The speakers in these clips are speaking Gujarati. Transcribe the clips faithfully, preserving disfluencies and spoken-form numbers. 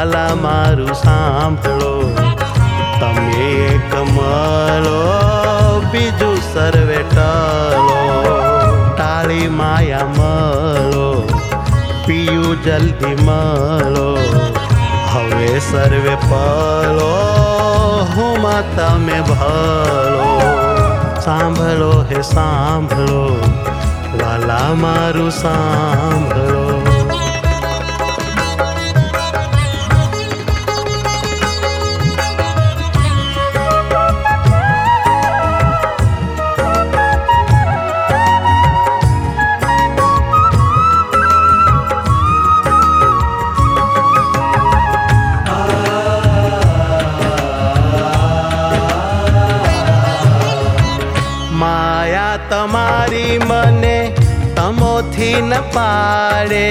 વાલા મારું સાંભળો, તમે એક મળો બીજું સર્વે ટલો, ટાળી માયા મળો પીયું જલ્દી મળો, હવે સર્વે પલો હુંમાં તમે ભલો, સાંભળો હે સાંભળો વાલા મારું સાંભળો. માયા તમારી મને તમોથી ન પાડે,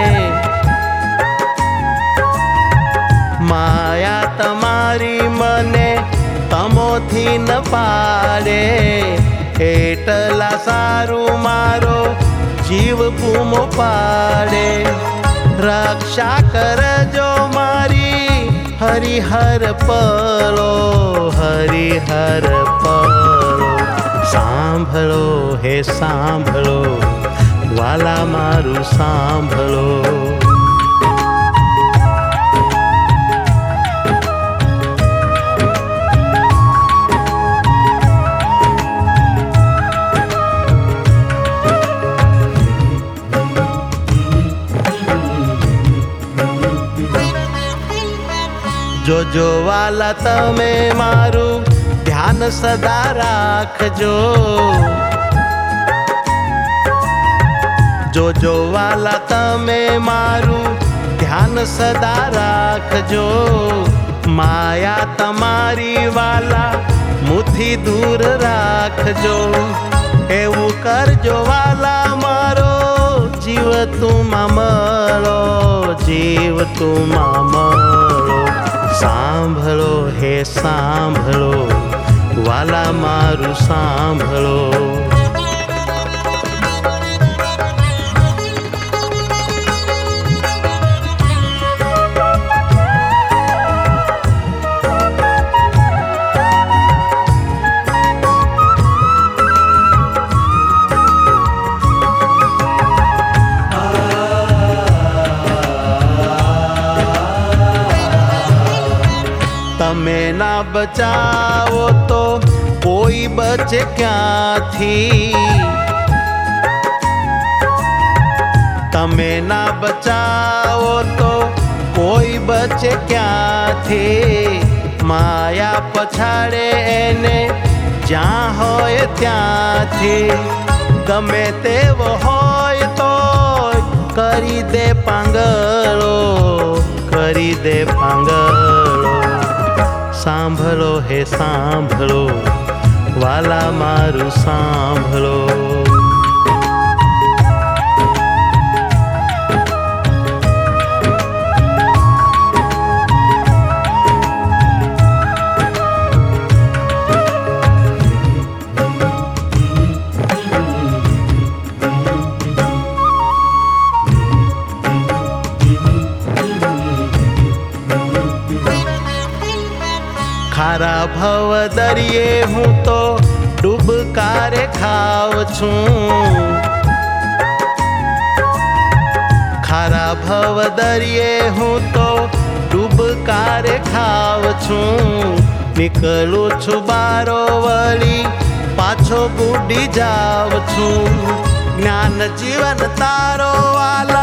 માયા તમારી મને તમોથી ન પાડે, એટલા સારું મારો જીવ પૂમો પાડે, રક્ષા કરજો મારી હરિહર પલો, હરિહર પલો, સાંભળો હે સાંભળો વાલા મારું સાંભળો. જોજો વાલા તમે મારું ધ્યાન સદા રાખજો, જોજો વાલા તમે મારું ધ્યાન સદા રાખજો, માયા તમારી વાલા મુઠી દૂર રાખજો, એવું કરજો વાલા મારો જીવ તુમાં મળો, જીવ તુમાં મળો, સાંભળો હે સાંભળો વાલા મારું સાંભળો. તમે ના બચાવો તો કોઈ બચે ક્યાંથી, તમે ના બચાવો તો કોઈ બચે ક્યાંથી, માયા પછાડે એને જ્યાં હોય ત્યાંથી, ગમે તેવો હોય તો કરી દે પાંગળો, કરી દે પાંગળો, સાંભળો હે સાંભળો વાલા મારું સાંભળો. ખારા ભવ દરિયે હું તો ડૂબકારે ખાવ છું, ખારા ભવ દરિયે હું તો ડૂબકારે ખાવ છું, નીકળું છું બારો વળી પાછો બુડી જાવ છું, જ્ઞાન જીવન તારો વાલા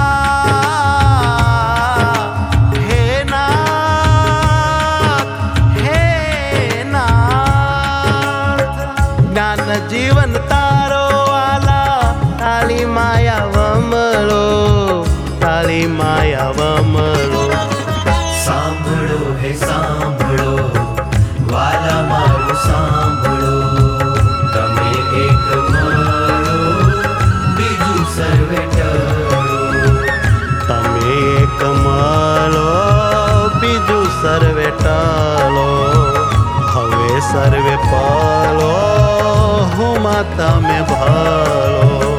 જીવન તારો વાલા, તાળી માયા વમળો, તાળી માયા વમળો, સાંભળો હે સાંભળો વાલા મારું સાંભળો, તમે એક મળો બીજું સર્વે ટળો, તમે એક મળો બીજું સર્વે ટલો, હવે સર્વે પલો હુંમાં તમે ભલો.